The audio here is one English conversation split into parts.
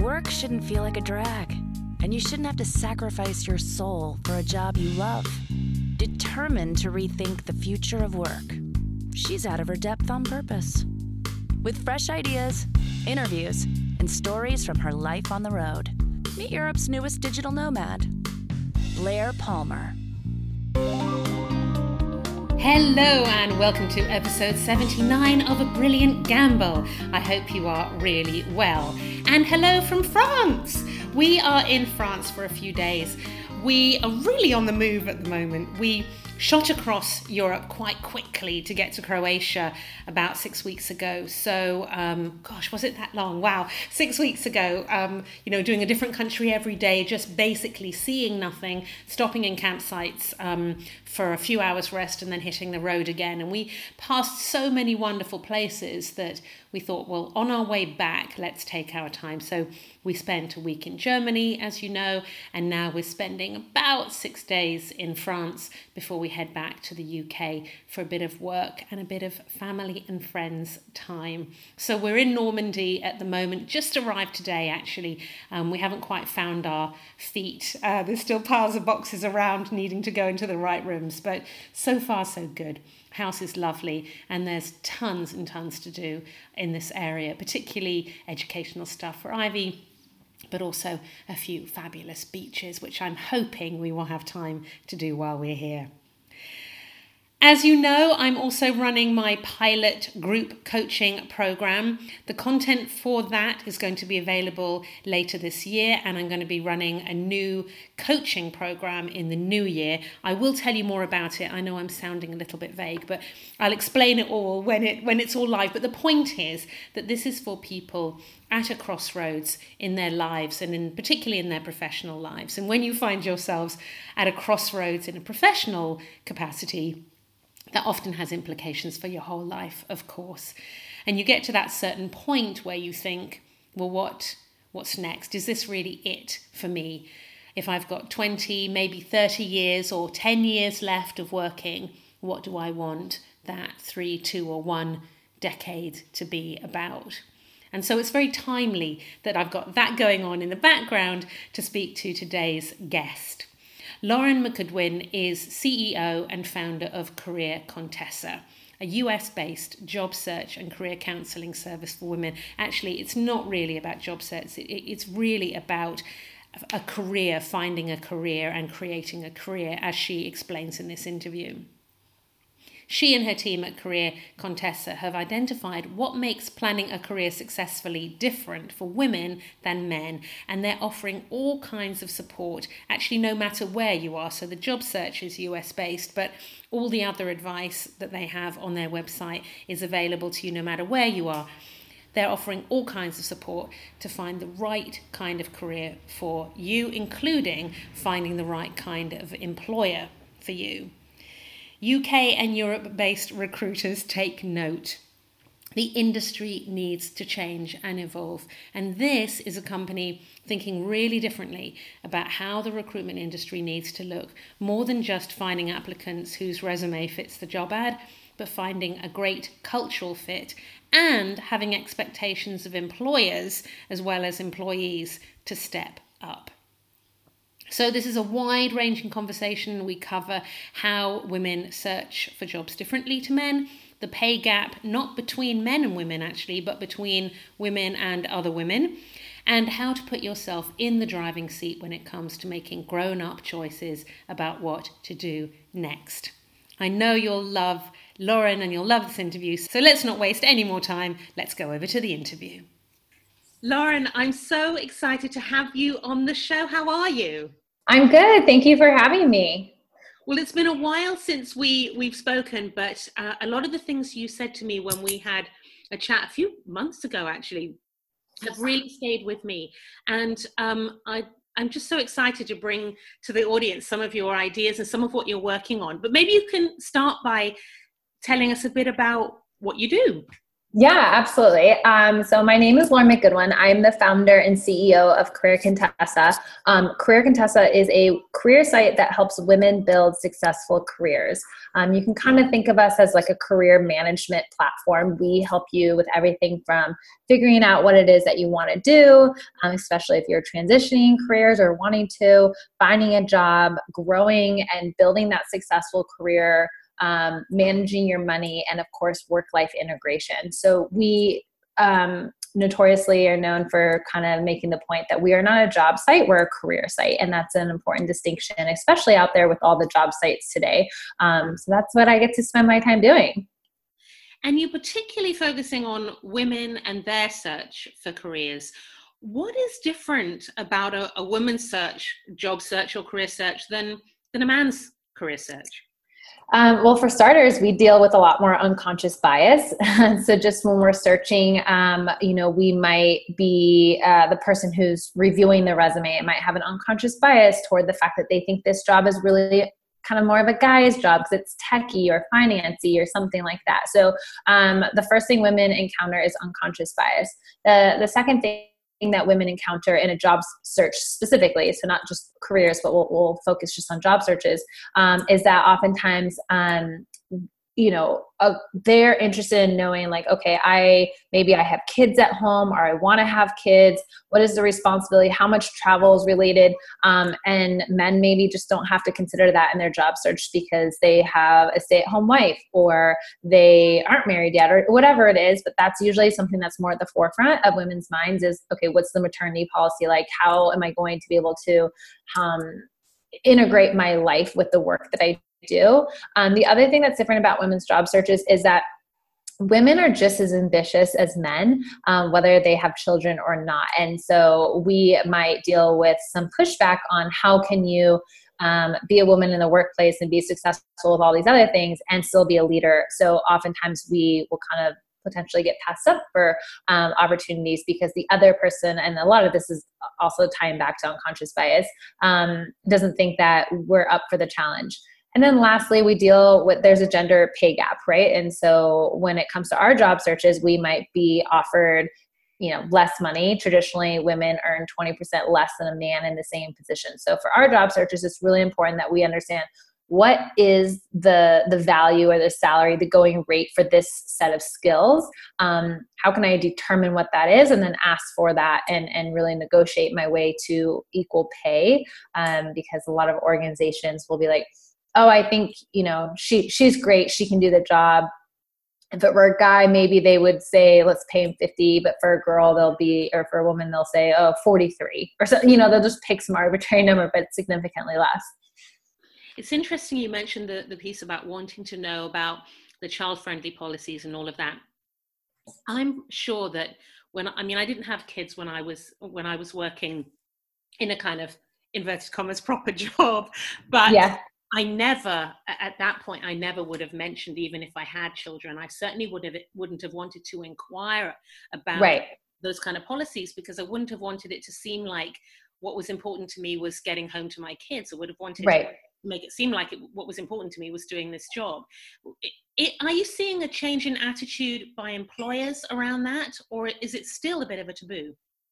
Work shouldn't feel like a drag, and you shouldn't have to sacrifice your soul for a job you love. Determined to rethink the future of work, she's out of her depth on purpose. With fresh ideas, interviews, and stories from her life on the road, meet Europe's newest digital nomad, Blair Palmer. Hello and welcome to episode 79 of A Brilliant Gamble. I hope you are really well. And hello from France. We are in France for a few days. We are really on the move at the moment. We shot across Europe quite quickly to get to Croatia about 6 weeks ago. So, was it that long? Wow, 6 weeks ago, doing a different country every day, just basically seeing nothing, stopping in campsites for a few hours rest and then hitting the road again. And we passed so many wonderful places that we thought, well, on our way back, let's take our time. So we spent a week in Germany, as you know, and now we're spending about 6 days in France before we head back to the UK for a bit of work and a bit of family and friends time. So we're in Normandy at the moment, just arrived today actually. We haven't quite found our feet. There's still piles of boxes around needing to go into the right rooms, but so far so good. House is lovely and there's tons and tons to do in this area, particularly educational stuff for Ivy, but also a few fabulous beaches, which I'm hoping we will have time to do while we're here. As you know, I'm also running my pilot group coaching program. The content for that is going to be available later this year, and I'm going to be running a new coaching program in the new year. I will tell you more about it. I know I'm sounding a little bit vague, but I'll explain it all when it's all live. But the point is that this is for people at a crossroads in their lives and particularly in their professional lives. And when you find yourselves at a crossroads in a professional capacity, that often has implications for your whole life, of course. And you get to that certain point where you think, well, what's next? Is this really it for me? If I've got 20, maybe 30 years or 10 years left of working, what do I want that 3, 2 or 1 decade to be about? And so it's very timely that I've got that going on in the background to speak to today's guest. Lauren McGoodwin is CEO and founder of Career Contessa, a US-based job search and career counselling service for women. Actually, it's not really about job search. It's really about a career, finding a career and creating a career, as she explains in this interview. She and her team at Career Contessa have identified what makes planning a career successfully different for women than men, and they're offering all kinds of support, actually no matter where you are. So the job search is US-based, but all the other advice that they have on their website is available to you no matter where you are. They're offering all kinds of support to find the right kind of career for you, including finding the right kind of employer for you. UK and Europe-based recruiters take note. The industry needs to change and evolve. And this is a company thinking really differently about how the recruitment industry needs to look, more than just finding applicants whose resume fits the job ad, but finding a great cultural fit and having expectations of employers as well as employees to step up. So this is a wide-ranging conversation. We cover how women search for jobs differently to men, the pay gap, not between men and women actually, but between women and other women, and how to put yourself in the driving seat when it comes to making grown-up choices about what to do next. I know you'll love Lauren and you'll love this interview, so let's not waste any more time. Let's go over to the interview. Lauren, I'm so excited to have you on the show. How are you? I'm good. Thank you for having me. Well, it's been a while since we've spoken, but a lot of the things you said to me when we had a chat a few months ago, actually, have really stayed with me. And I'm just so excited to bring to the audience some of your ideas and some of what you're working on. But maybe you can start by telling us a bit about what you do. Yeah, absolutely. So my name is Lauren McGoodwin. I'm the founder and CEO of Career Contessa. Career Contessa is a career site that helps women build successful careers. You can kind of think of us as like a career management platform. We help you with everything from figuring out what it is that you want to do, especially if you're transitioning careers or wanting to, finding a job, growing and building that successful career, managing your money, and of course, work-life integration. So we notoriously are known for kind of making the point that we are not a job site, we're a career site. And that's an important distinction, especially out there with all the job sites today. So that's what I get to spend my time doing. And you're particularly focusing on women and their search for careers. What is different about a woman's search, job search or career search than a man's career search? Well, for starters, we deal with a lot more unconscious bias. So just when we're searching, we might be the person who's reviewing the resume. It might have an unconscious bias toward the fact that they think this job is really kind of more of a guy's job because it's techie or financy or something like that. So the first thing women encounter is unconscious bias. The second thing that women encounter in a job search specifically, so not just careers, but we'll focus just on job searches, is that oftentimes, they're interested in knowing like, okay, maybe I have kids at home or I want to have kids. What is the responsibility? How much travel is related? And men maybe just don't have to consider that in their job search because they have a stay-at-home wife or they aren't married yet or whatever it is. But that's usually something that's more at the forefront of women's minds is, okay, what's the maternity policy like? How am I going to be able to integrate my life with the work that I do? The other thing that's different about women's job searches is that women are just as ambitious as men, whether they have children or not. And so we might deal with some pushback on how can you be a woman in the workplace and be successful with all these other things and still be a leader. So oftentimes we will kind of potentially get passed up for opportunities because the other person, and a lot of this is also tying back to unconscious bias, doesn't think that we're up for the challenge. And then lastly, there's a gender pay gap, right? And so when it comes to our job searches, we might be offered, less money. Traditionally, women earn 20% less than a man in the same position. So for our job searches, it's really important that we understand what is the value or the salary, the going rate for this set of skills? How can I determine what that is and then ask for that and really negotiate my way to equal pay? Because a lot of organizations will be like, oh, I think, she's great. She can do the job. If it were a guy, maybe they would say, let's pay him 50, but for a girl, or for a woman, they'll say, 43 or so, they'll just pick some arbitrary number, but significantly less. It's interesting you mentioned the piece about wanting to know about the child-friendly policies and all of that. I'm sure that I didn't have kids when I was working in a kind of inverted commas proper job, but yeah. At that point, I never would have mentioned, even if I had children, I certainly wouldn't have wanted to inquire about those kind of policies because I wouldn't have wanted it to seem like what was important to me was getting home to my kids. I would have wanted to make it seem like what was important to me was doing this job. Are you seeing a change in attitude by employers around that, or is it still a bit of a taboo?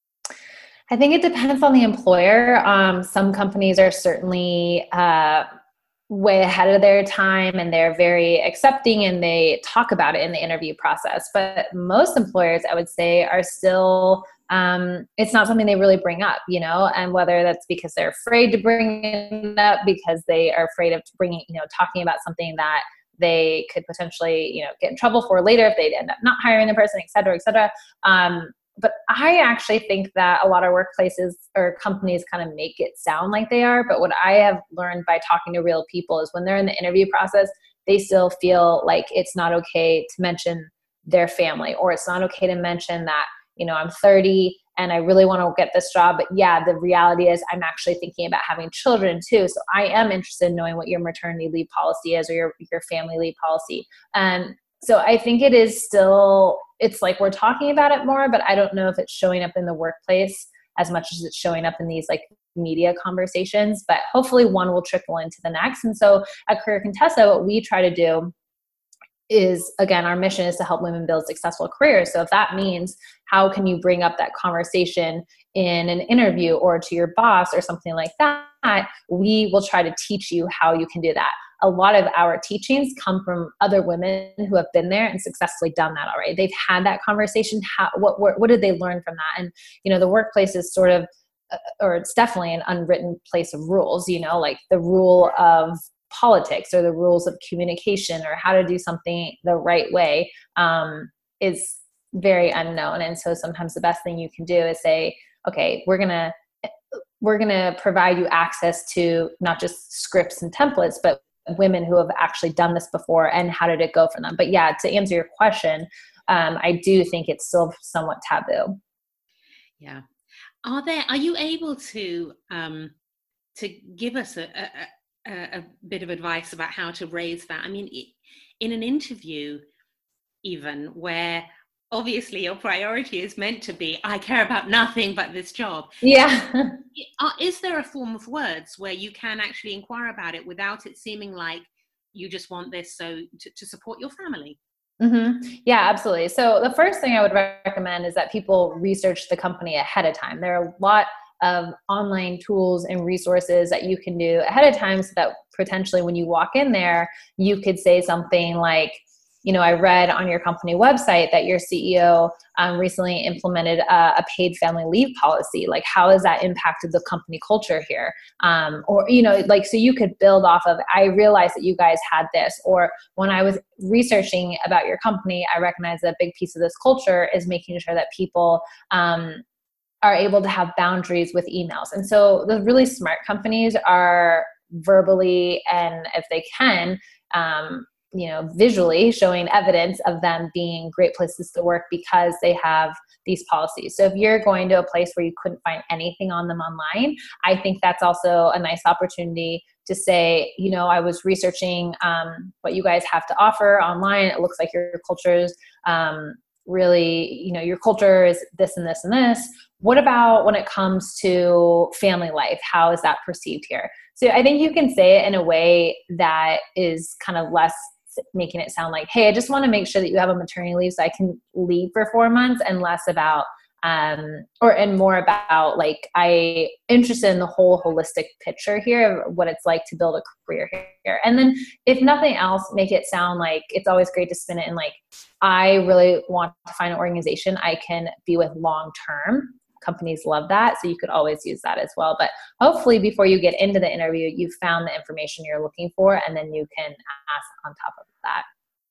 I think it depends on the employer. Some companies are certainly way ahead of their time and they're very accepting and they talk about it in the interview process. But most employers, I would say, are still, it's not something they really bring up, and whether that's because they're afraid to bring it up, because they are afraid of talking about something that they could potentially, get in trouble for later if they'd end up not hiring the person, et cetera, et cetera. But I actually think that a lot of workplaces or companies kind of make it sound like they are. But what I have learned by talking to real people is when they're in the interview process, they still feel like it's not okay to mention their family, or it's not okay to mention that, I'm 30 and I really want to get this job. But yeah, the reality is I'm actually thinking about having children too. So I am interested in knowing what your maternity leave policy is or your family leave policy. So I think it is still, it's like we're talking about it more, but I don't know if it's showing up in the workplace as much as it's showing up in these like media conversations, but hopefully one will trickle into the next. And so at Career Contessa, what we try to do is, again, our mission is to help women build successful careers. So if that means how can you bring up that conversation in an interview or to your boss or something like that, we will try to teach you how you can do that. A lot of our teachings come from other women who have been there and successfully done that already. They've had that conversation. What did they learn from that? And, the workplace is sort of, or it's definitely an unwritten place of rules, like the rule of politics or the rules of communication or how to do something the right way is very unknown. And so sometimes the best thing you can do is say, okay, we're going to provide you access to not just scripts and templates, but women who have actually done this before and how did it go for them. But yeah, to answer your question, I do think it's still somewhat taboo. Yeah. Are you able to give us a bit of advice about how to raise that? I mean, in an interview, even where obviously your priority is meant to be, I care about nothing but this job. Yeah. Is there a form of words where you can actually inquire about it without it seeming like you just want this to support your family? Mm-hmm. Yeah, absolutely. So the first thing I would recommend is that people research the company ahead of time. There are a lot of online tools and resources that you can do ahead of time so that potentially when you walk in there, you could say something like, I read on your company website that your CEO recently implemented a paid family leave policy. Like, how has that impacted the company culture here? So you could build off of, I realized that you guys had this, or when I was researching about your company, I recognize that a big piece of this culture is making sure that people are able to have boundaries with emails. And so the really smart companies are verbally, and if they can, visually showing evidence of them being great places to work because they have these policies. So if you're going to a place where you couldn't find anything on them online, I think that's also a nice opportunity to say, I was researching what you guys have to offer online. It looks like your culture's really, your culture is this and this and this. What about when it comes to family life? How is that perceived here? So I think you can say it in a way that is kind of less making it sound like, hey, I just want to make sure that you have a maternity leave so I can leave for 4 months, and less about, and more about like, I interested in the whole holistic picture here of what it's like to build a career here. And then if nothing else, make it sound like it's always great to spin it in like, I really want to find an organization I can be with long-term. Companies love that. So you could always use that as well. But hopefully before you get into the interview, you've found the information you're looking for, and then you can ask on top of that.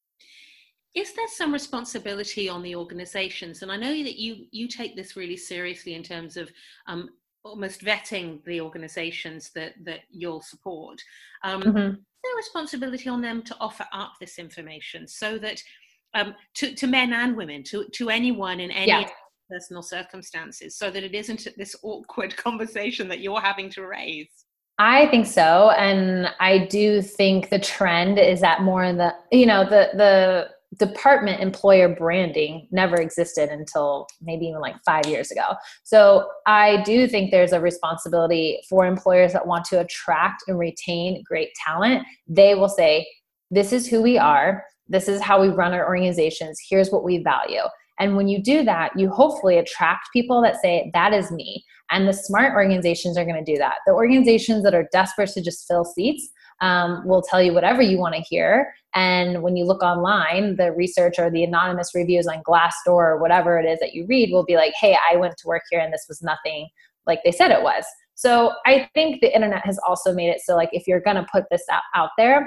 Is there some responsibility on the organizations? And I know that you take this really seriously in terms of almost vetting the organizations that you'll support. Is there a responsibility on them to offer up this information so that to men and women, to anyone in any personal circumstances, so that it isn't this awkward conversation that you're having to raise? I think so. And I do think the trend is that more in the department employer branding never existed until maybe even like 5 years ago. So I do think there's a responsibility for employers that want to attract and retain great talent. They will say, this is who we are. This is how we run our organizations. Here's what we value. And when you do that, you hopefully attract people that say, that is me. And the smart organizations are going to do that. The organizations that are desperate to just fill seats will tell you whatever you want to hear. And when you look online, the research or the anonymous reviews on Glassdoor or whatever it is that you read will be like, hey, I went to work here and this was nothing like they said it was. So I think the internet has also made it so like if you're going to put this out there,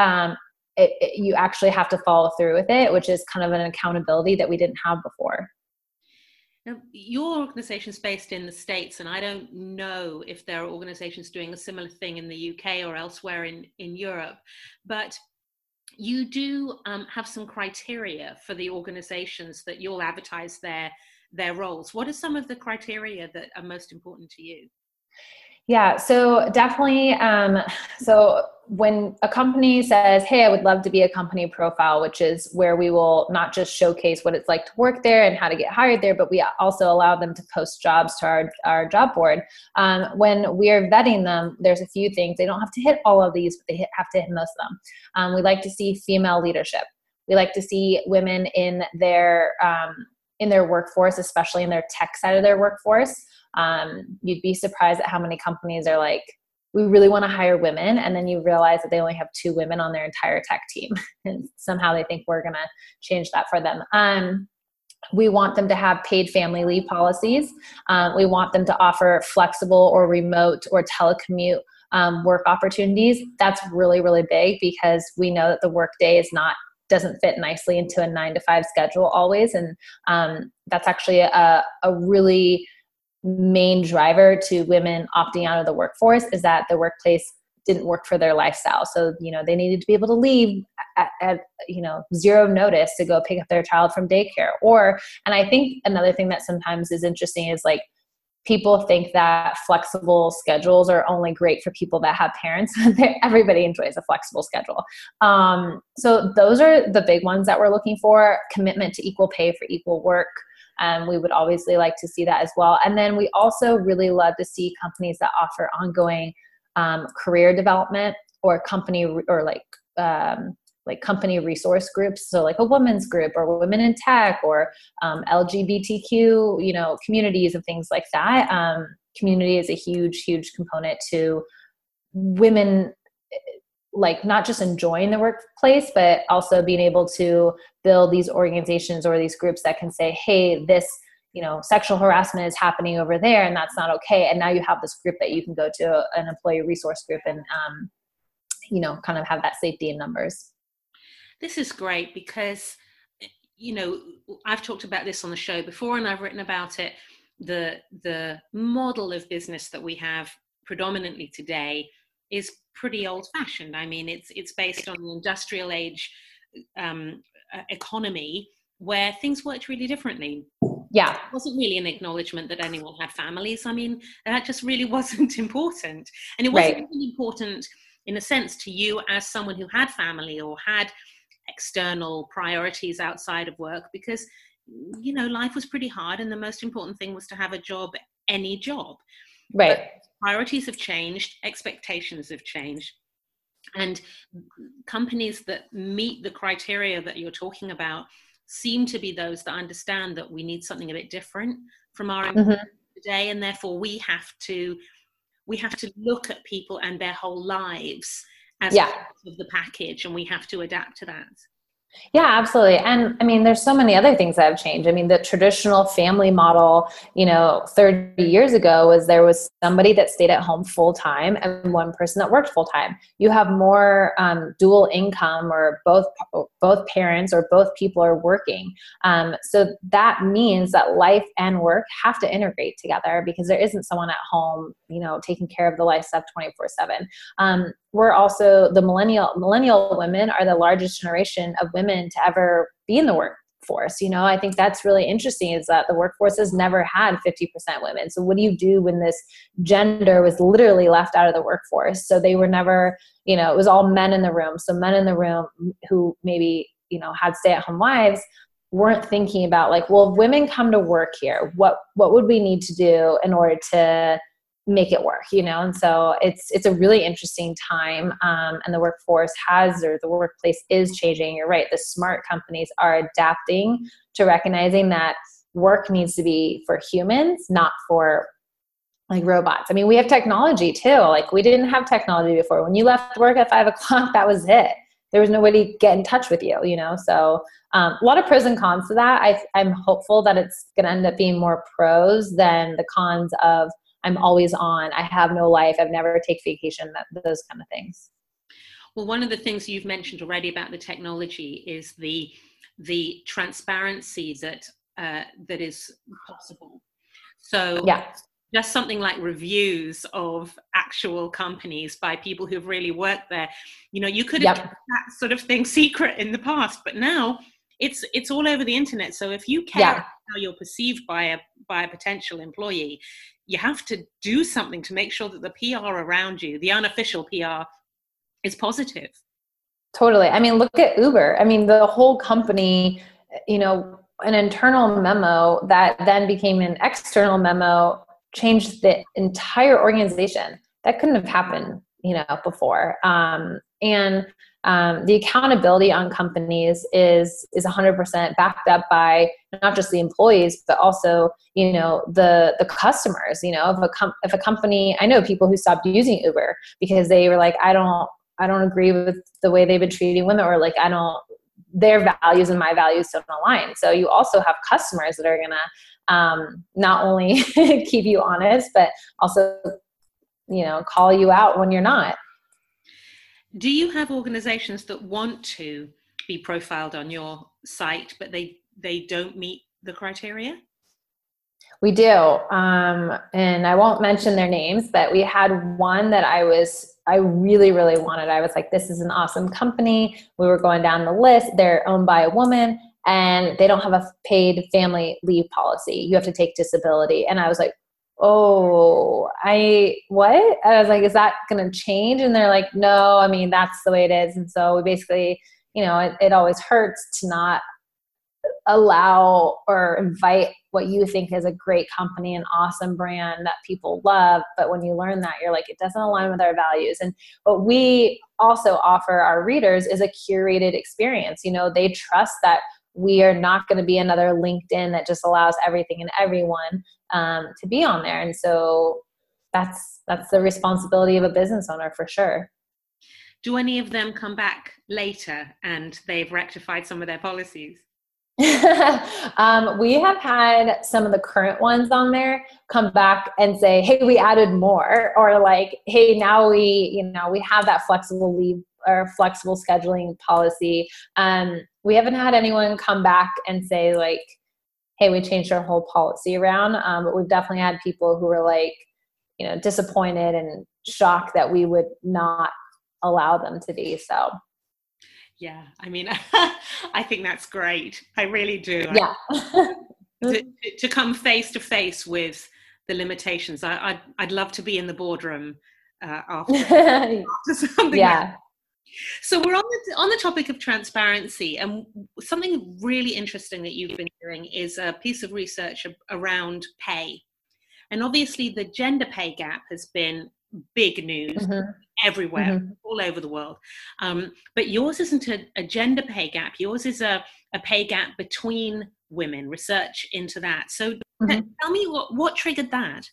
you actually have to follow through with it, which is kind of an accountability that we didn't have before. Now, your organization is based in the States, and I don't know if there are organizations doing a similar thing in the UK or elsewhere in Europe, but you do have some criteria for the organizations that you'll advertise their roles. What are some of the criteria that are most important to you? Yeah, so definitely. So when a company says, hey, I would love to be a company profile, which is where we will not just showcase what it's like to work there and how to get hired there, but we also allow them to post jobs to our job board. When we are vetting them, there's a few things. They don't have to hit all of these, but they have to hit most of them. We like to see female leadership. We like to see women in their workforce, especially in their tech side of their workforce. You'd be surprised at how many companies are like, we really want to hire women. And then you realize that they only have 2 women on their entire tech team. And somehow they think we're going to change that for them. We want them to have paid family leave policies. We want them to offer flexible or remote or telecommute work opportunities. That's really, really big, because we know that the workday doesn't fit nicely into a 9-to-5 schedule always. And that's actually a really main driver to women opting out of the workforce, is that the workplace didn't work for their lifestyle. So, they needed to be able to leave at 0 notice to go pick up their child from daycare. And I think another thing that sometimes is interesting is like, people think that flexible schedules are only great for people that have parents. Everybody enjoys a flexible schedule. So those are the big ones that we're looking for. Commitment to equal pay for equal work. We would obviously like to see that as well. And then we also really love to see companies that offer ongoing career development, or company company resource groups. So like a women's group, or women in tech, or LGBTQ, communities and things like that. Community is a huge, huge component to women, like not just enjoying the workplace, but also being able to build these organizations or these groups that can say, hey, this, sexual harassment is happening over there, and that's not okay. And now you have this group that you can go to, an employee resource group, and, kind of have that safety in numbers. This is great because, I've talked about this on the show before, and I've written about it. The model of business that we have predominantly today is pretty old-fashioned. I mean, it's based on the industrial age economy, where things worked really differently. Yeah. It wasn't really an acknowledgement that anyone had families. I mean, that just really wasn't important. And it wasn't really important, in a sense, to you as someone who had family or had external priorities outside of work, because, life was pretty hard, and the most important thing was to have a job, any job. Right. But priorities have changed, expectations have changed. And companies that meet the criteria that you're talking about seem to be those that understand that we need something a bit different from our employees today, and therefore we have to look at people and their whole lives as part of the package, and we have to adapt to that. Yeah, absolutely. And I mean, there's so many other things that have changed. I mean, the traditional family model, 30 years ago there was somebody that stayed at home full time and one person that worked full time. You have more dual income, or both parents or both people are working. So that means that life and work have to integrate together, because there isn't someone at home, taking care of the life stuff 24/7. We're also the millennial women are the largest generation of women to ever be in the workforce. I think that's really interesting, is that the workforce has never had 50% women. So what do you do when this gender was literally left out of the workforce? So they were never, it was all men in the room. So men in the room who maybe, had stay-at-home wives weren't thinking about like, well, if women come to work here, what would we need to do in order to make it work, and so it's a really interesting time, and the workforce the workplace is changing. You're right. The smart companies are adapting to recognizing that work needs to be for humans, not for like robots. I mean, we have technology too. Like, we didn't have technology before. When you left work at 5 o'clock, that was it. There was nobody get in touch with you, so a lot of pros and cons to that. I'm hopeful that it's going to end up being more pros than the cons of I'm always on, I have no life, I've never take vacation, those kind of things. Well, one of the things you've mentioned already about the technology is the transparency that is possible. So just something like reviews of actual companies by people who've really worked there. You could have kept that sort of thing secret in the past, but now it's all over the internet. So if you care about how you're perceived by a potential employee, you have to do something to make sure that the PR around you, the unofficial PR, is positive. Totally. I mean, look at Uber. I mean, the whole company, an internal memo that then became an external memo changed the entire organization. That couldn't have happened, before. The accountability on companies is 100% backed up by not just the employees, but also, the customers. If a company, I know people who stopped using Uber because they were like, I don't agree with the way they've been treating women, or like, their values and my values don't align. So you also have customers that are going to not only keep you honest, but also, call you out when you're not. Do you have organizations that want to be profiled on your site, but they don't meet the criteria? We do. And I won't mention their names, but we had one that I really, really wanted. I was like, this is an awesome company. We were going down the list. They're owned by a woman and they don't have a paid family leave policy. You have to take disability. And I was like, what? I was like, is that going to change? And they're like, no, I mean, that's the way it is. And so we basically, it always hurts to not allow or invite what you think is a great company, an awesome brand that people love. But when you learn that, you're like, it doesn't align with our values. And what we also offer our readers is a curated experience. They trust that we are not going to be another LinkedIn that just allows everything and everyone to be on there. And so that's the responsibility of a business owner for sure. Do any of them come back later and they've rectified some of their policies? We have had some of the current ones on there come back and say, hey, we added more, or like, hey, now we have that flexible leave or flexible scheduling policy. We haven't had anyone come back and say like, hey, we changed our whole policy around. But we've definitely had people who were like, disappointed and shocked that we would not allow them to be. So. Yeah, I mean, I think that's great. I really do. Yeah. to come face to face with the limitations. I'd love to be in the boardroom after something. Yeah. Like that. So we're on the topic of transparency, and something really interesting that you've been doing is a piece of research around pay. And obviously the gender pay gap has been big news everywhere, all over the world. But yours isn't a gender pay gap. Yours is a pay gap between women, research into that. So tell me what triggered that?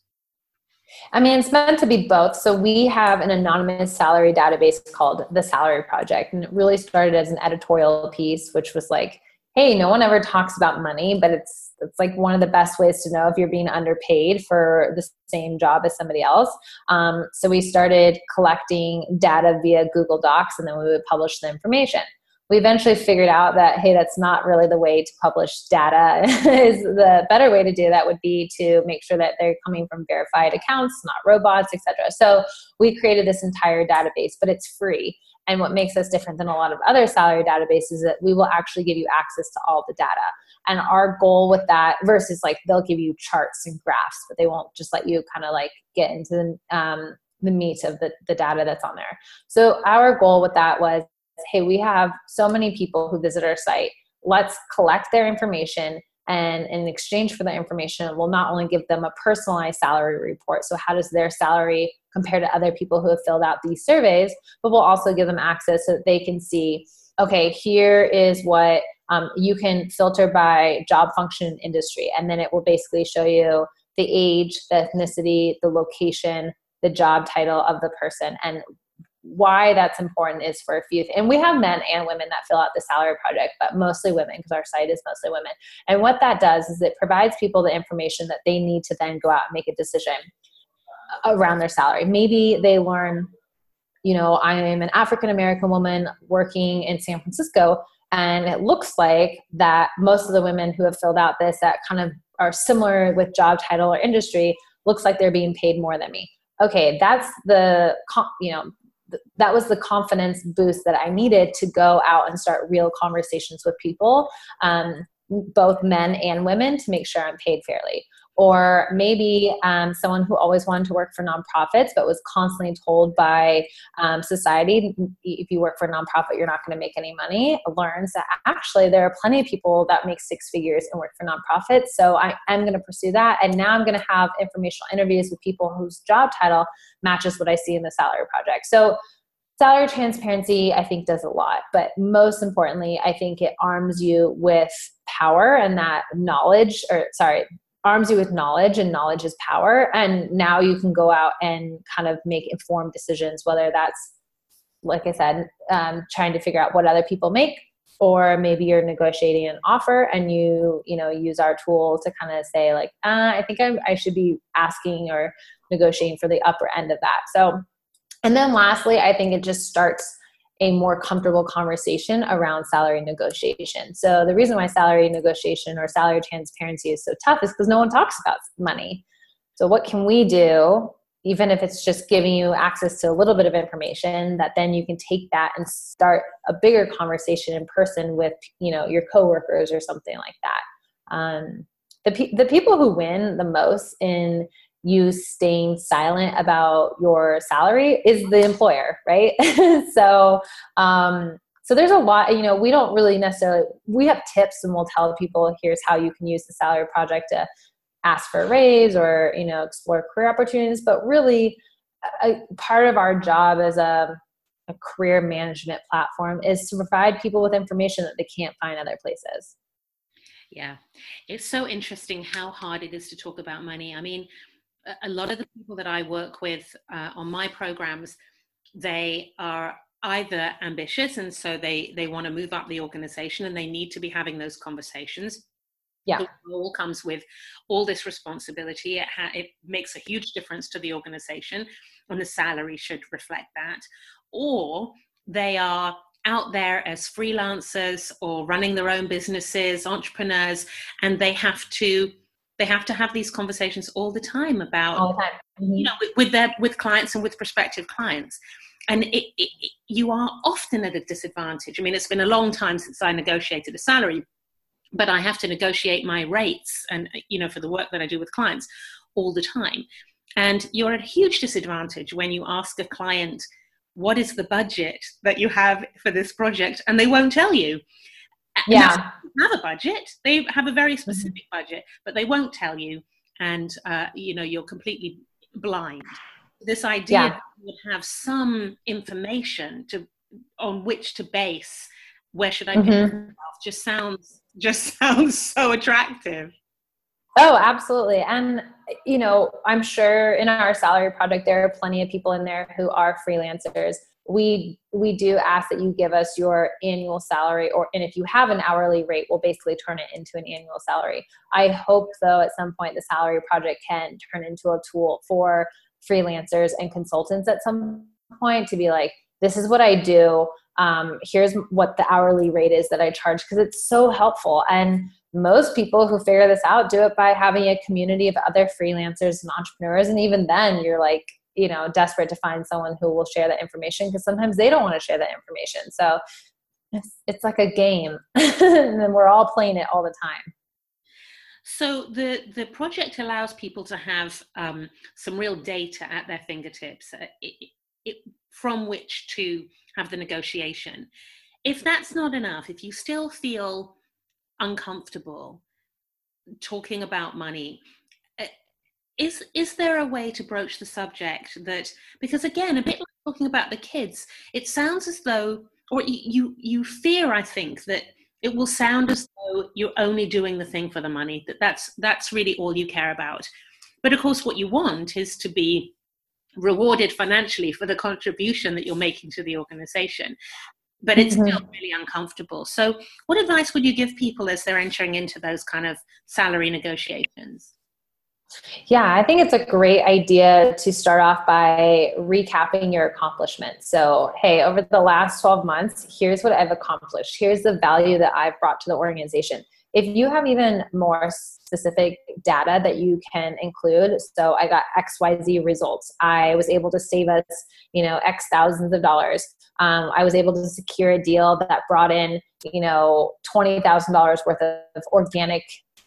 I mean, it's meant to be both. So we have an anonymous salary database called The Salary Project. And it really started as an editorial piece, which was like, hey, no one ever talks about money, but it's like one of the best ways to know if you're being underpaid for the same job as somebody else. So we started collecting data via Google Docs, and then we would publish the information. We eventually figured out that, hey, that's not really the way to publish data. Is the better way to do that would be to make sure that they're coming from verified accounts, not robots, etc. So we created this entire database, but it's free. And what makes us different than a lot of other salary databases is that we will actually give you access to all the data. And our goal with that, versus like they'll give you charts and graphs, but they won't just let you kind of like get into the meat of the data that's on there. So our goal with that was, hey, we have so many people who visit our site. Let's collect their information, and in exchange for the information, we'll not only give them a personalized salary report. So how does their salary compare to other people who have filled out these surveys? But we'll also give them access so that they can see, okay, here is what you can filter by job function industry. And then it will basically show you the age, the ethnicity, the location, the job title of the person. And why that's important is for a few, and we have men and women that fill out the salary project, but mostly women, because our site is mostly women. And what that does is it provides people the information that they need to then go out and make a decision around their salary. Maybe they learn, I am an African-American woman working in San Francisco, and it looks like that most of the women who have filled out this that kind of are similar with job title or industry, looks like they're being paid more than me. Okay, that's that was the confidence boost that I needed to go out and start real conversations with people, both men and women, to make sure I'm paid fairly. or maybe someone who always wanted to work for nonprofits, but was constantly told by society, if you work for a nonprofit, you're not going to make any money, learns that actually there are plenty of people that make six figures and work for nonprofits. So I'm going to pursue that. And now I'm going to have informational interviews with people whose job title matches what I see in the salary project. So salary transparency, I think, does a lot, but most importantly, I think it arms you with power, and that arms you with knowledge, and knowledge is power. And now you can go out and kind of make informed decisions, whether that's, like I said, trying to figure out what other people make, or maybe you're negotiating an offer and you use our tool to kind of say like, I think I should be asking or negotiating for the upper end of that. So, and then lastly, I think it just starts a more comfortable conversation around salary negotiation. So the reason why salary negotiation or salary transparency is so tough is because no one talks about money. So what can we do, even if it's just giving you access to a little bit of information, that then you can take that and start a bigger conversation in person with, your coworkers or something like that. The people who win the most in you staying silent about your salary is the employer, right? So there's a lot, we don't really necessarily, we have tips and we'll tell people, here's how you can use the salary project to ask for a raise or, explore career opportunities. But really part of our job as a career management platform is to provide people with information that they can't find other places. Yeah. It's so interesting how hard it is to talk about money. I mean, a lot of the people that I work with on my programs, they are either ambitious, and so they want to move up the organization and they need to be having those conversations. Yeah. The role comes with all this responsibility. It makes a huge difference to the organization, and the salary should reflect that. Or they are out there as freelancers or running their own businesses, entrepreneurs, and they have to have these conversations all the time about, all the time. Mm-hmm. with clients and with prospective clients. And you are often at a disadvantage. I mean, it's been a long time since I negotiated a salary, but I have to negotiate my rates and, for the work that I do with clients all the time. And you're at a huge disadvantage when you ask a client, what is the budget that you have for this project? And they won't tell you. Yeah. They have a budget. They have a very specific budget, but they won't tell you. And, you're completely blind. This idea that you would have some information on which to base, where should I put myself, just sounds so attractive. Oh, absolutely. And, I'm sure in our salary project, there are plenty of people in there who are freelancers. We do ask that you give us your annual salary, and if you have an hourly rate, we'll basically turn it into an annual salary. I hope, though, at some point the salary project can turn into a tool for freelancers and consultants at some point to be like, this is what I do. Here's what the hourly rate is that I charge, because it's so helpful. And most people who figure this out do it by having a community of other freelancers and entrepreneurs. And even then you're like, desperate to find someone who will share that information, because sometimes they don't want to share that information. So it's like a game and then we're all playing it all the time. So the project allows people to have some real data at their fingertips from which to have the negotiation. If that's not enough, if you still feel uncomfortable talking about money, is there a way to broach the subject that, because again, a bit like talking about the kids, it sounds as though, or you fear, I think, that it will sound as though you're only doing the thing for the money, that's really all you care about. But of course, what you want is to be rewarded financially for the contribution that you're making to the organization. But it's still really uncomfortable. So what advice would you give people as they're entering into those kind of salary negotiations? Yeah, I think it's a great idea to start off by recapping your accomplishments. So, hey, over the last 12 months, here's what I've accomplished. Here's the value that I've brought to the organization. If you have even more specific data that you can include, so I got XYZ results. I was able to save us, X thousands of dollars. I was able to secure a deal that brought in, $20,000 worth of organic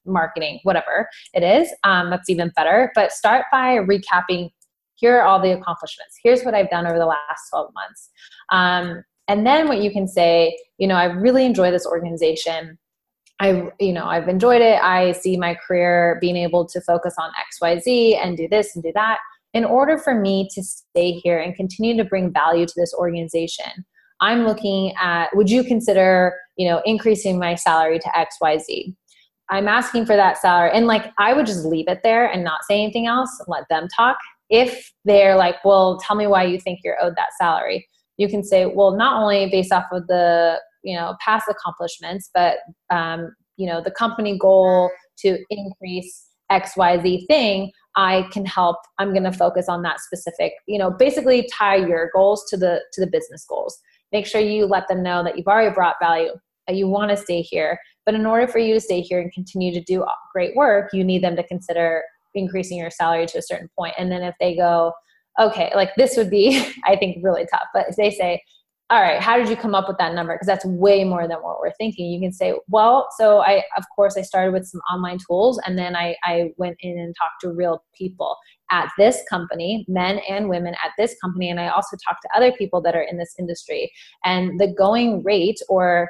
marketing, whatever it is. That's even better. But start by recapping, here are all the accomplishments. Here's what I've done over the last 12 months. And then what you can say, I really enjoy this organization. I've enjoyed it. I see my career being able to focus on X, Y, Z and do this and do that. In order for me to stay here and continue to bring value to this organization, I'm looking at, would you consider, increasing my salary to X, Y, Z? I'm asking for that salary. And I would just leave it there and not say anything else and let them talk. If they're like, well, tell me why you think you're owed that salary. You can say, well, not only based off of the, past accomplishments, but, the company goal to increase X, Y, Z thing, I can help. I'm going to focus on that specific, basically tie your goals to the business goals. Make sure you let them know that you've already brought value, that you want to stay here. But in order for you to stay here and continue to do great work, you need them to consider increasing your salary to a certain point. And then if they go, okay, this would be, I think, really tough. But if they say, all right, how did you come up with that number? Because that's way more than what we're thinking. You can say, well, so I started with some online tools, and then I went in and talked to real people at this company, men and women at this company. And I also talked to other people that are in this industry. And the going rate or,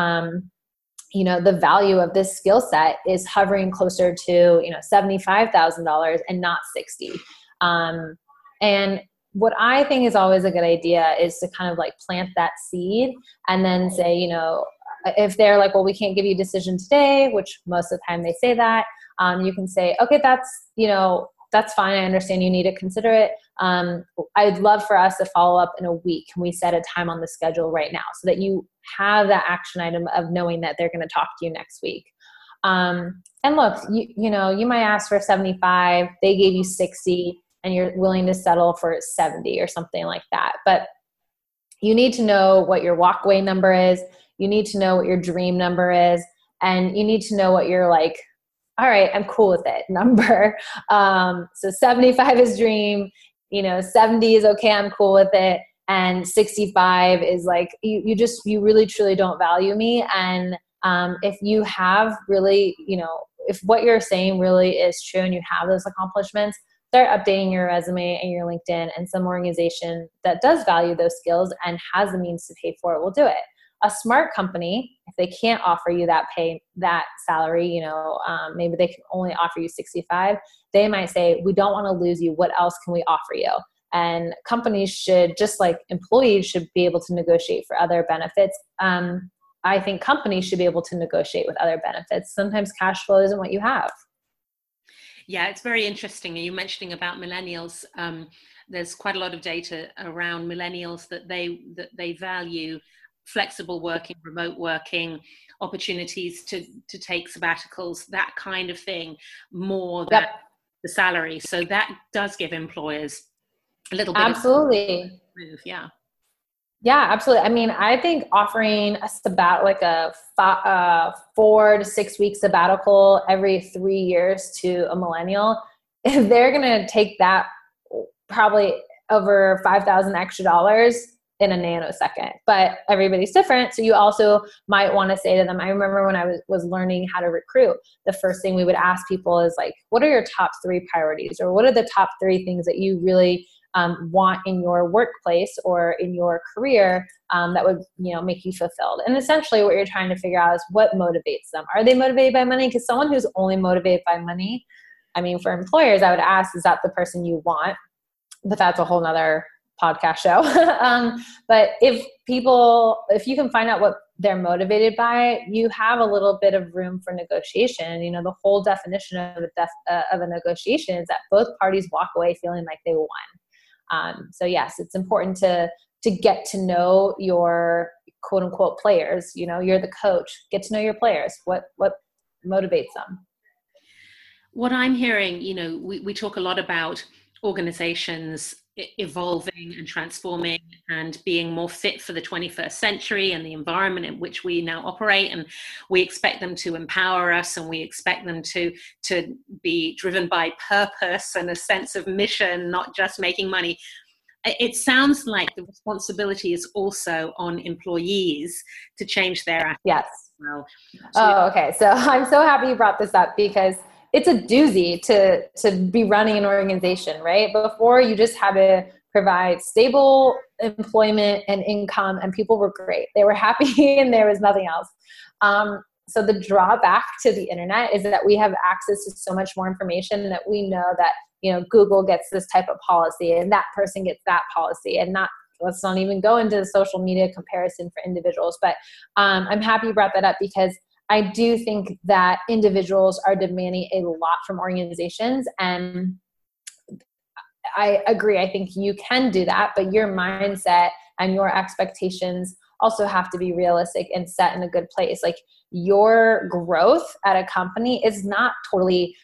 the value of this skill set is hovering closer to, $75,000 and not 60. And what I think is always a good idea is to kind of plant that seed and then say, if they're like, well, we can't give you a decision today, which most of the time they say that, you can say, okay, that's fine. I understand you need to consider it. I'd love for us to follow up in a week. Can we set a time on the schedule right now so that you have that action item of knowing that they're going to talk to you next week? And look, you might ask for 75, they gave you 60, and you're willing to settle for 70 or something like that. But you need to know what your walkaway number is. You need to know what your dream number is. And you need to know what you're like, all right, I'm cool with it number. So 75 is dream, 70 is okay, I'm cool with it. And 65 is you really truly don't value me. And if you have really, if what you're saying really is true and you have those accomplishments, start updating your resume and your LinkedIn, and some organization that does value those skills and has the means to pay for it will do it. A smart company, if they can't offer you that salary, maybe they can only offer you 65, they might say, we don't want to lose you. What else can we offer you? And companies should, just like employees should be able to negotiate for other benefits. I think companies should be able to negotiate with other benefits. Sometimes cash flow isn't what you have. Yeah, it's very interesting. You're mentioning about millennials. There's quite a lot of data around millennials that they value flexible working, remote working, opportunities to take sabbaticals, that kind of thing, more than the salary. So that does give employers a little bit absolutely of move. Yeah. Yeah, absolutely. I mean, I think offering a 4 to 6 week sabbatical every 3 years to a millennial, they're going to take that probably over $5,000 extra dollars in a nanosecond. But everybody's different. So you also might want to say to them, I remember when I was learning how to recruit, the first thing we would ask people is what are your top 3 priorities? Or what are the top 3 things that you really want in your workplace or in your career that would make you fulfilled? And essentially what you're trying to figure out is what motivates them. Are they motivated by money? Because someone who's only motivated by money, I mean, for employers, I would ask, is that the person you want? But that's a whole nother podcast show. But if you can find out what they're motivated by, you have a little bit of room for negotiation. The whole definition of a negotiation is that both parties walk away feeling like they won. So yes, it's important to get to know your quote unquote players. You're the coach, get to know your players. What motivates them? What I'm hearing, we talk a lot about organizations evolving and transforming and being more fit for the 21st century and the environment in which we now operate. And we expect them to empower us, and we expect them to be driven by purpose and a sense of mission, not just making money. it sounds like the responsibility is also on employees to change their attitude. Yes. Well, oh, okay. So I'm so happy you brought this up, because it's a doozy to be running an organization, right? Before, you just had to provide stable employment and income, and people were great. They were happy and there was nothing else. So the drawback to the internet is that we have access to so much more information, that we know that, Google gets this type of policy and that person gets that policy, and let's not even go into the social media comparison for individuals. But I'm happy you brought that up, because I do think that individuals are demanding a lot from organizations, and I agree. I think you can do that, but your mindset and your expectations also have to be realistic and set in a good place. Like, your growth at a company is not totally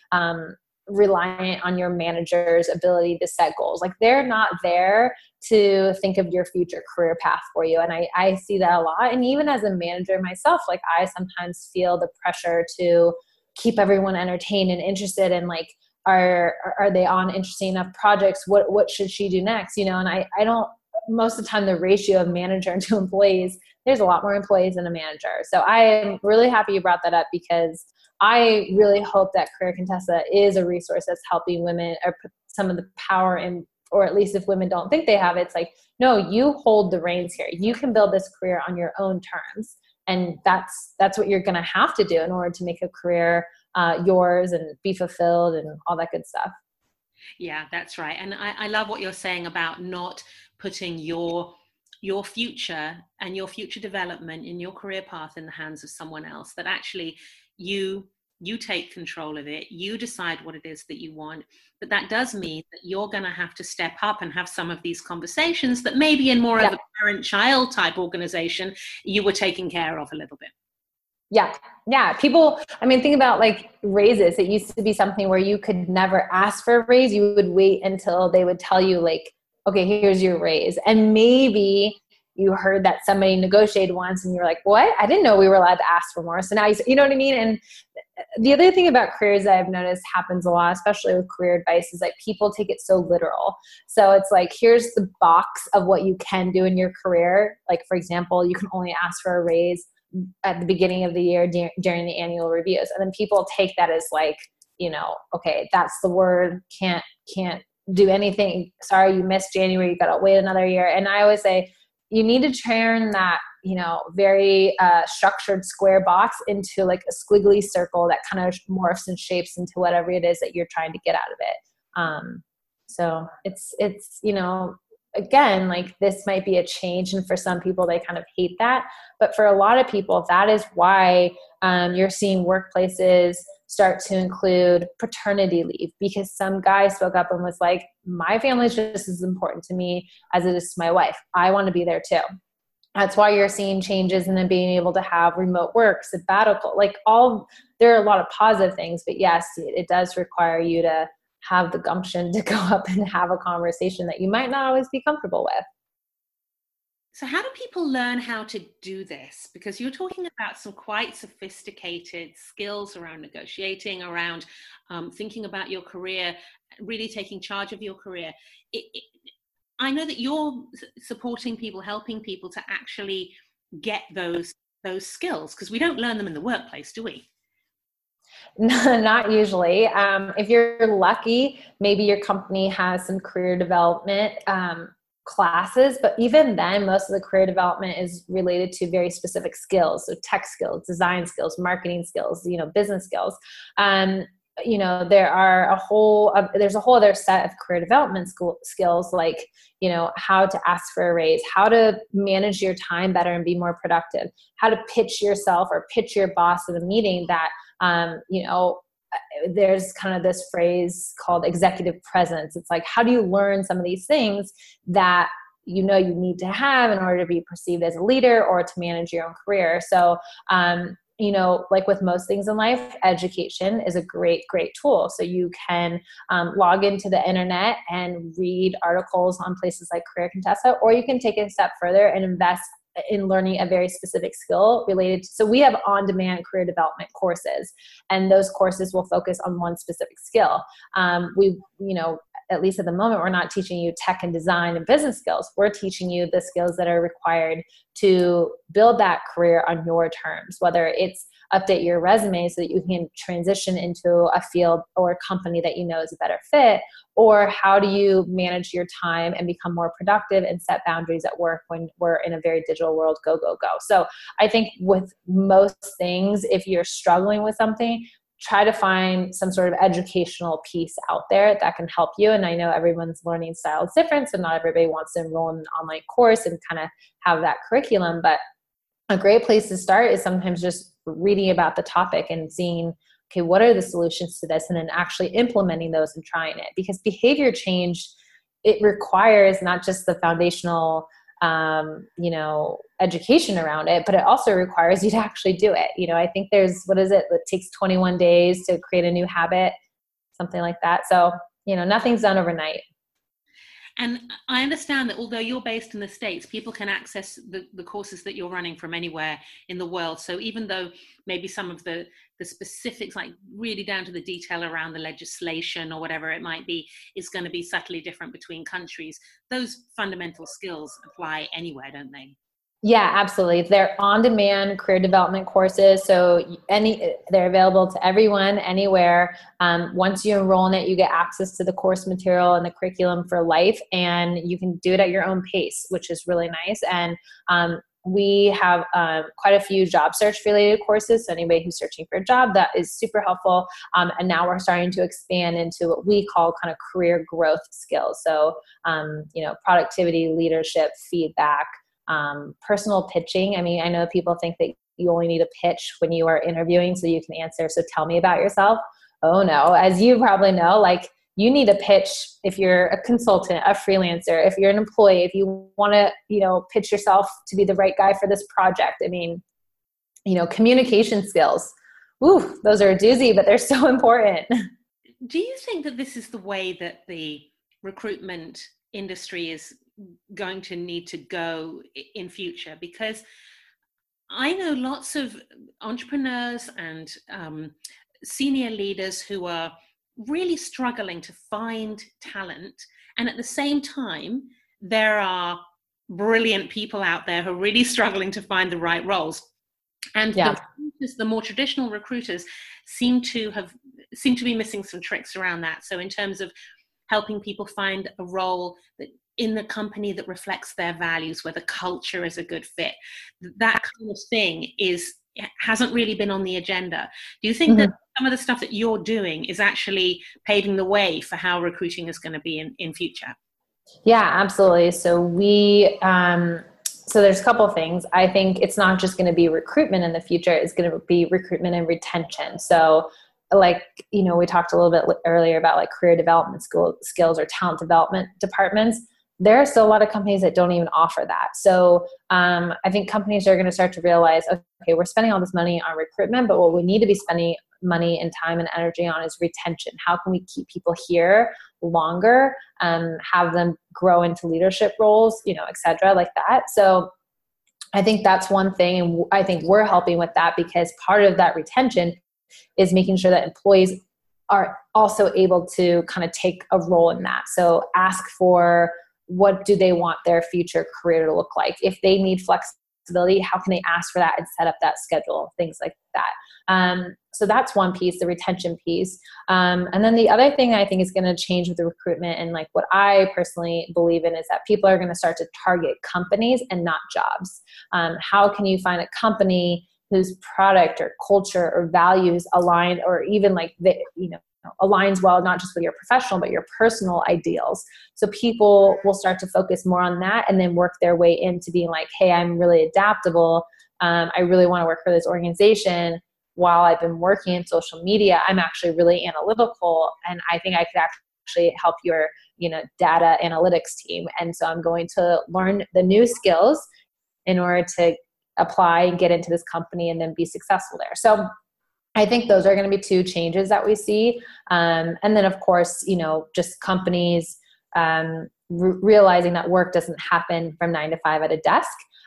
reliant on your manager's ability to set goals. Like, they're not there to think of your future career path for you. And I see that a lot. And even as a manager myself, like, I sometimes feel the pressure to keep everyone entertained and interested, and like, are they on interesting enough projects? What should she do next? And I don't, most of the time, the ratio of manager to employees, there's a lot more employees than a manager. So I am really happy you brought that up, because I really hope that Career Contessa is a resource that's helping women, or put some of the power in, or at least if women don't think they have it, it's like, no, you hold the reins here. You can build this career on your own terms. And that's what you're going to have to do in order to make a career yours and be fulfilled and all that good stuff. Yeah, that's right. And I love what you're saying about not putting your future and your future development in your career path in the hands of someone else, that actually you take control of it. You decide what it is that you want. But that does mean that you're going to have to step up and have some of these conversations that maybe in more of a parent-child type organization, you were taking care of a little bit. Yeah. People, think about like raises. It used to be something where you could never ask for a raise. You would wait until they would tell you, like, okay, here's your raise. And maybe you heard that somebody negotiated once and you're like, what? I didn't know we were allowed to ask for more. So now you know what I mean? And the other thing about careers that I've noticed happens a lot, especially with career advice, is like, people take it so literal. So it's like, here's the box of what you can do in your career. Like, for example, you can only ask for a raise at the beginning of the year during the annual reviews. And then people take that as like, okay, that's the word, can't do anything. Sorry, you missed January, you got to wait another year. And I always say, you need to turn that, very structured square box into like a squiggly circle that kind of morphs and shapes into whatever it is that you're trying to get out of it. So it's, again, like, this might be a change. And for some people, they kind of hate that. But for a lot of people, that is why you're seeing workplaces start to include paternity leave, because some guy spoke up and was like, my family is just as important to me as it is to my wife. I want to be there too. That's why you're seeing changes in them being able to have remote work, sabbatical, there are a lot of positive things, but yes, it does require you to have the gumption to go up and have a conversation that you might not always be comfortable with. So how do people learn how to do this? Because you're talking about some quite sophisticated skills around negotiating, around thinking about your career, really taking charge of your career. I know that you're supporting people, helping people to actually get those skills, because we don't learn them in the workplace, do we? Not usually. If you're lucky, maybe your company has some career development classes, but even then, most of the career development is related to very specific skills. So tech skills, design skills, marketing skills, business skills. There are there's a whole other set of career development skills, like, how to ask for a raise, how to manage your time better and be more productive, how to pitch yourself or pitch your boss in a meeting that, there's kind of this phrase called executive presence. It's like, how do you learn some of these things that you need to have in order to be perceived as a leader or to manage your own career? So, like with most things in life, education is a great, great tool. So you can log into the internet and read articles on places like Career Contessa, or you can take it a step further and invest in learning a very specific skill related to, so we have on-demand career development courses, and those courses will focus on one specific skill. At least at the moment, we're not teaching you tech and design and business skills. We're teaching you the skills that are required to build that career on your terms, whether it's update your resume so that you can transition into a field or a company that you know is a better fit, or how do you manage your time and become more productive and set boundaries at work when we're in a very digital world, go, go, go. So I think with most things, if you're struggling with something, try to find some sort of educational piece out there that can help you. And I know everyone's learning style is different, so not everybody wants to enroll in an online course and kind of have that curriculum. But a great place to start is sometimes just reading about the topic and seeing, okay, what are the solutions to this? And then actually implementing those and trying it. Because behavior change, it requires not just the foundational education around it, but it also requires you to actually do it. I think there's, it takes 21 days to create a new habit, something like that. So, nothing's done overnight. And I understand that although you're based in the States, people can access the courses that you're running from anywhere in the world. So even though maybe some of the specifics, like really down to the detail around the legislation or whatever it might be, is going to be subtly different between countries, those fundamental skills apply anywhere, don't they? Yeah, absolutely. They're on-demand career development courses. So they're available to everyone, anywhere. Once you enroll in it, you get access to the course material and the curriculum for life, and you can do it at your own pace, which is really nice. And we have quite a few job search related courses. So anybody who's searching for a job, that is super helpful. And now we're starting to expand into what we call kind of career growth skills. So, productivity, leadership, feedback, personal pitching. I mean, I know people think that you only need a pitch when you are interviewing so you can answer, so tell me about yourself. Oh no, as you probably know, you need a pitch if you're a consultant, a freelancer, if you're an employee, if you want to, pitch yourself to be the right guy for this project. I mean, communication skills, those are a doozy, but they're so important. Do you think that this is the way that the recruitment industry is going to need to go in future? Because I know lots of entrepreneurs and senior leaders who are really struggling to find talent, and at the same time there are brilliant people out there who are really struggling to find the right roles. And the more traditional recruiters seem to be missing some tricks around that. So in terms of helping people find a role that in the company that reflects their values, where the culture is a good fit, that kind of thing hasn't really been on the agenda. Do you think that some of the stuff that you're doing is actually paving the way for how recruiting is going to be in future? Yeah, absolutely. So so there's a couple of things. I think it's not just going to be recruitment in the future, it's going to be recruitment and retention. So we talked a little bit earlier about career development skills or talent development departments. There are still a lot of companies that don't even offer that. So I think companies are going to start to realize, okay, we're spending all this money on recruitment, but what we need to be spending money and time and energy on is retention. How can we keep people here longer, have them grow into leadership roles, et cetera, like that. So I think that's one thing. And I think we're helping with that, because part of that retention is making sure that employees are also able to kind of take a role in that. So ask for, what do they want their future career to look like? If they need flexibility, how can they ask for that and set up that schedule? Things like that. So that's one piece, the retention piece. And then the other thing I think is going to change with the recruitment, and what I personally believe in, is that people are going to start to target companies and not jobs. How can you find a company whose product or culture or values align, or even aligns well, not just with your professional, but your personal ideals. So people will start to focus more on that, and then work their way into being hey, I'm really adaptable. I really want to work for this organization. While I've been working in social media, I'm actually really analytical, and I think I could actually help your, data analytics team. And so I'm going to learn the new skills in order to apply and get into this company and then be successful there. So I think those are going to be two changes that we see. And then of course, just companies realizing that work doesn't happen from 9 to 5 at a desk.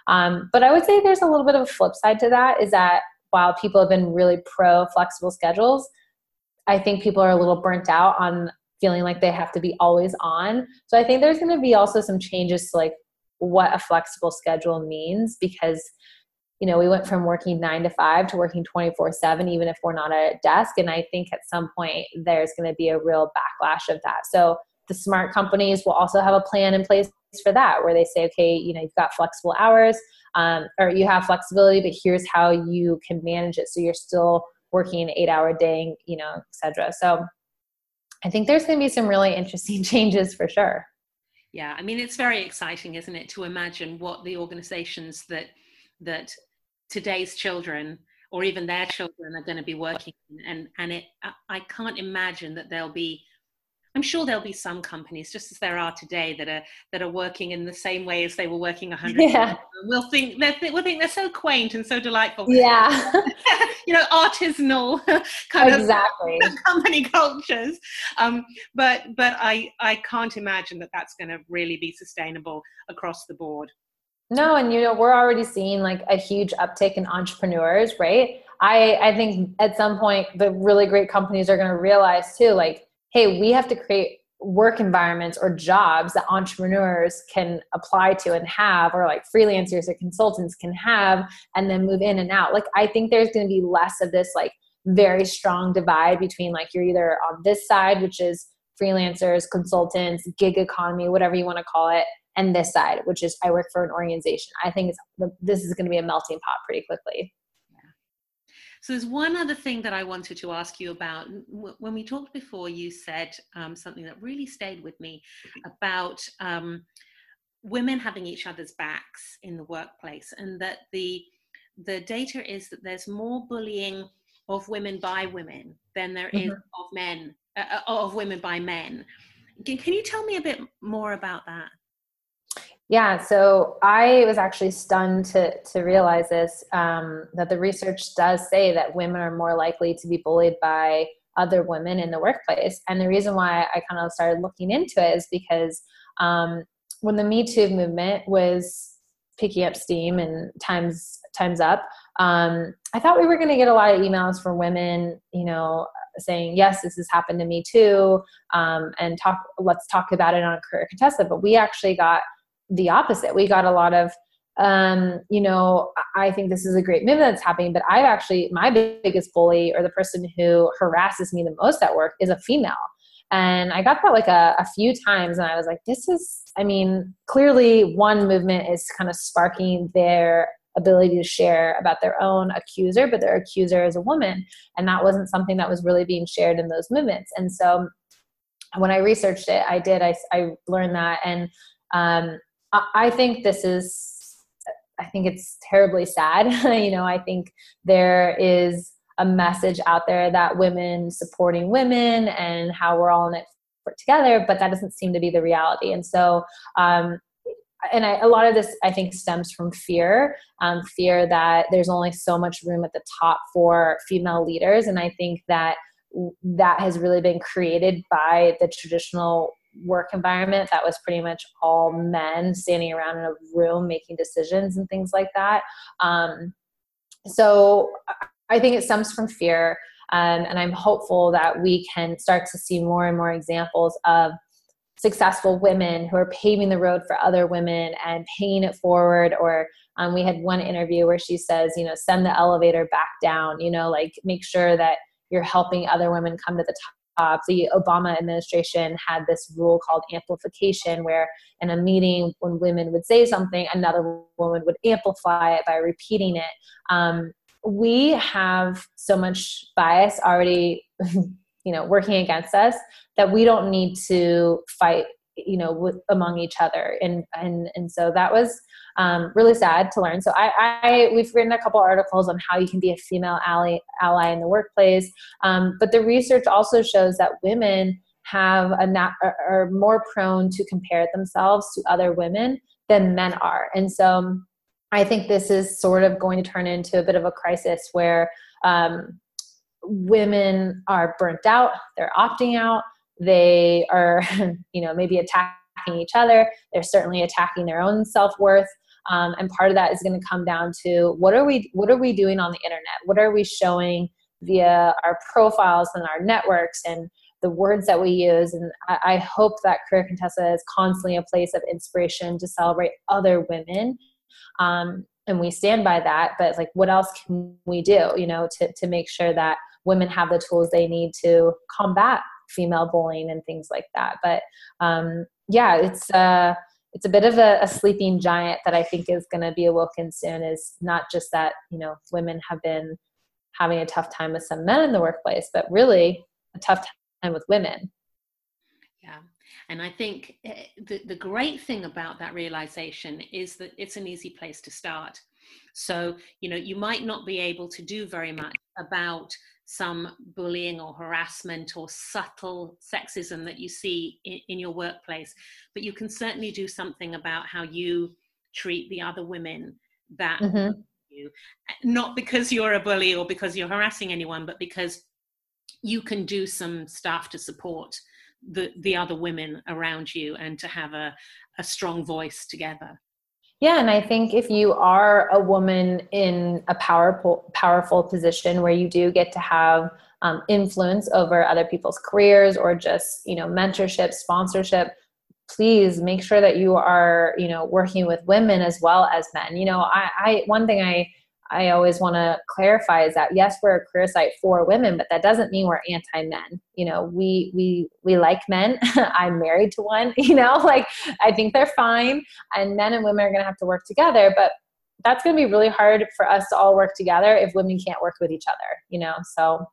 But I would say there's a little bit of a flip side to that, is that while people have been really pro flexible schedules, I think people are a little burnt out on feeling like they have to be always on. So I think there's going to be also some changes to like what a flexible schedule means, because, you know, we went from working 9 to 5 to working 24/7, even if we're not at a desk. And I think at some point there's going to be a real backlash of that. So the smart companies will also have a plan in place for that, where they say, okay, you know, you've got flexible hours, or you have flexibility, but here's how you can manage it so you're still working an 8-hour day, you know, et cetera. So I think there's going to be some really interesting changes for sure. Yeah, I mean, it's very exciting, isn't it, to imagine what the organizations that today's children or even their children are going to be working in. And I can't imagine that I'm sure there'll be some companies, just as there are today, that are working in the same way as they were working 100 years ago. We'll think they're so quaint and so delightful. Yeah. You know, artisanal kind exactly. of company cultures. But I can't imagine that that's going to really be sustainable across the board. No, and you know, we're already seeing like a huge uptick in entrepreneurs, right? I think at some point the really great companies are going to realize too, like, hey, we have to create work environments or jobs that entrepreneurs can apply to and have, or like freelancers or consultants can have, and then move in and out. Like, I think there's going to be less of this like very strong divide between like you're either on this side, which is freelancers, consultants, gig economy, whatever you want to call it, and this side, which is I work for an organization. I think this is going to be a melting pot pretty quickly. So there's one other thing that I wanted to ask you about. When we talked before, you said something that really stayed with me about women having each other's backs in the workplace, and that the data is that there's more bullying of women by women than there is of men, of women by men. Can you tell me a bit more about that? Yeah, so I was actually stunned to realize this, that the research does say that women are more likely to be bullied by other women in the workplace. And the reason why I kind of started looking into it is because when the Me Too movement was picking up steam and time's up, I thought we were going to get a lot of emails from women, you know, saying, yes, this has happened to me too, and let's talk about it on Career Contessa. But we actually got the opposite. We got a lot of, you know, I think this is a great movement that's happening, but my biggest bully, or the person who harasses me the most at work, is a female. And I got that like a few times, and I was like, clearly one movement is kind of sparking their ability to share about their own accuser, but their accuser is a woman. And that wasn't something that was really being shared in those movements. And so when I researched it, I learned that. And I think it's terribly sad. You know, I think there is a message out there that women supporting women and how we're all in it together, but that doesn't seem to be the reality. And so, a lot of this, I think, stems from fear that there's only so much room at the top for female leaders. And I think that has really been created by the traditional work environment that was pretty much all men standing around in a room making decisions and things like that. So I think it stems from fear. And I'm hopeful that we can start to see more and more examples of successful women who are paving the road for other women and paying it forward. Or we had one interview where she says, you know, send the elevator back down, you know, like make sure that you're helping other women come to the top. The Obama administration had this rule called amplification, where in a meeting when women would say something, another woman would amplify it by repeating it. We have so much bias already, you know, working against us, that we don't need to fight, you know, among each other. And so that was really sad to learn. So we've written a couple articles on how you can be a female ally in the workplace. But the research also shows that women are more prone to compare themselves to other women than men are. And so I think this is sort of going to turn into a bit of a crisis where women are burnt out, they're opting out, they are, you know, maybe attacking each other, they're certainly attacking their own self-worth. And part of that is going to come down to what are we doing on the internet? What are we showing via our profiles and our networks and the words that we use? And I hope that Career Contessa is constantly a place of inspiration to celebrate other women. And we stand by that, but like, what else can we do, to make sure that women have the tools they need to combat female bullying and things like that. But it's a bit of a sleeping giant that I think is going to be awoken soon. Is not just that, women have been having a tough time with some men in the workplace, but really a tough time with women. Yeah. And I think the great thing about that realization is that it's an easy place to start. So, you might not be able to do very much about some bullying or harassment or subtle sexism that you see in your workplace, but you can certainly do something about how you treat the other women that you, not because you're a bully or because you're harassing anyone, but because you can do some stuff to support the other women around you and to have a strong voice together. Yeah. And I think if you are a woman in a powerful position where you do get to have influence over other people's careers or just, mentorship, sponsorship, please make sure that you are, working with women as well as men. One thing I always want to clarify is that yes, we're a career site for women, but that doesn't mean we're anti-men. We like men. I'm married to one, I think they're fine. And men and women are going to have to work together, but that's going to be really hard for us to all work together if women can't work with each other, So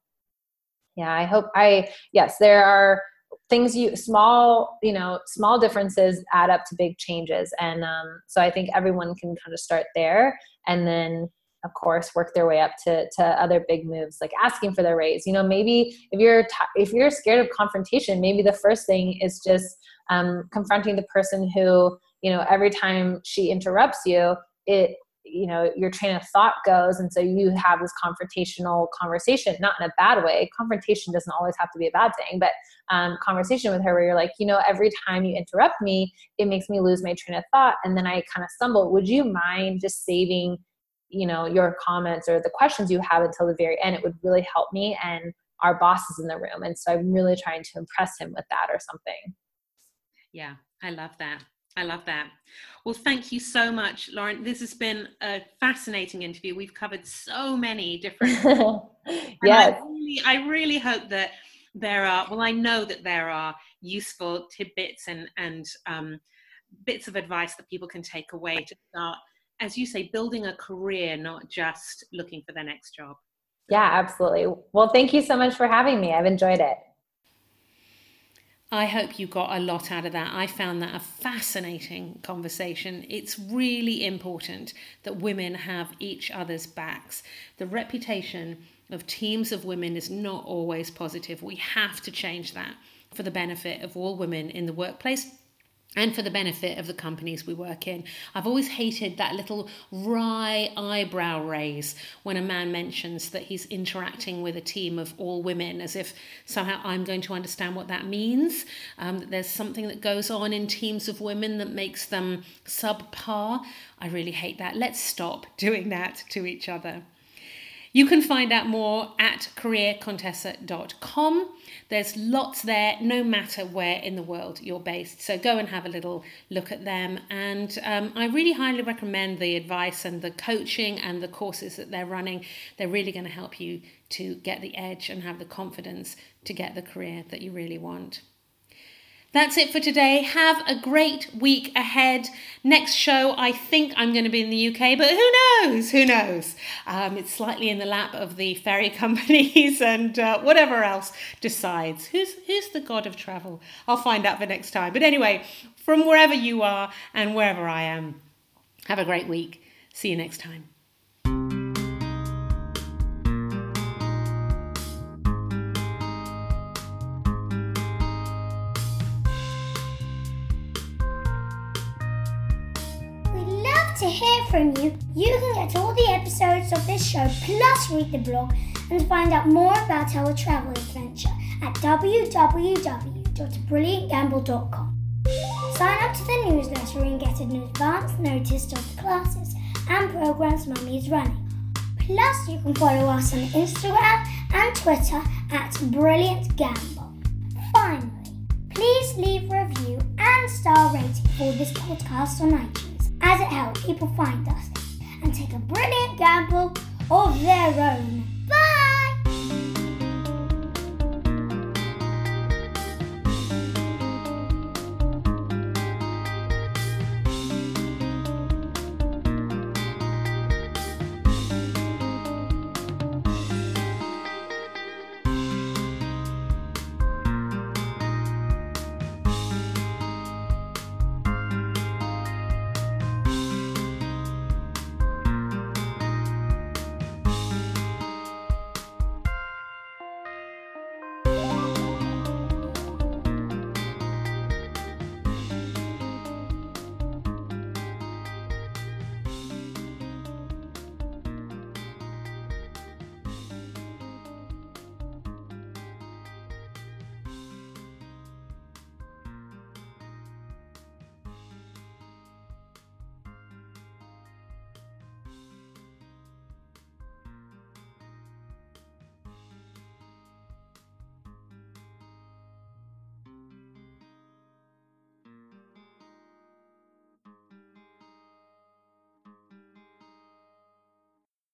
yeah, yes, there are things small differences add up to big changes. And so I think everyone can kind of start there and then, of course, work their way up to other big moves, like asking for their raise. Maybe if you're scared of confrontation, maybe the first thing is just confronting the person who, every time she interrupts you, your train of thought goes. And so you have this confrontational conversation, not in a bad way. Confrontation doesn't always have to be a bad thing, but conversation with her where you're like, every time you interrupt me, it makes me lose my train of thought. And then I kind of stumble. Would you mind just saving your comments or the questions you have until the very end? It would really help me, and our boss is in the room. And so I'm really trying to impress him with that or something. Yeah, I love that. Well, thank you so much, Lauren. This has been a fascinating interview. We've covered so many different Yes. I really hope that I know that there are useful tidbits and bits of advice that people can take away to start, as you say, building a career, not just looking for the next job. Yeah, absolutely. Well, thank you so much for having me. I've enjoyed it. I hope you got a lot out of that. I found that a fascinating conversation. It's really important that women have each other's backs. The reputation of teams of women is not always positive. We have to change that for the benefit of all women in the workplace and for the benefit of the companies we work in. I've always hated that little wry eyebrow raise when a man mentions that he's interacting with a team of all women, as if somehow I'm going to understand what that means. There's something that goes on in teams of women that makes them subpar. I really hate that. Let's stop doing that to each other. You can find out more at careercontessa.com. There's lots there, no matter where in the world you're based. So go and have a little look at them. And I really highly recommend the advice and the coaching and the courses that they're running. They're really going to help you to get the edge and have the confidence to get the career that you really want. That's it for today. Have a great week ahead. Next show, I think I'm going to be in the UK, but who knows? Who knows? It's slightly in the lap of the ferry companies and whatever else decides. Who's the god of travel? I'll find out for next time. But anyway, from wherever you are and wherever I am, have a great week. See you next time. To hear from you, you can get all the episodes of this show plus read the blog and find out more about our travel adventure at www.brilliantgamble.com. Sign up to the newsletter and get an advance notice of the classes and programs Mummy is running. Plus, you can follow us on Instagram and Twitter at Brilliant Gamble. Finally, please leave a review and star rating for this podcast on iTunes, as it helps people find us and take a brilliant gamble of their own.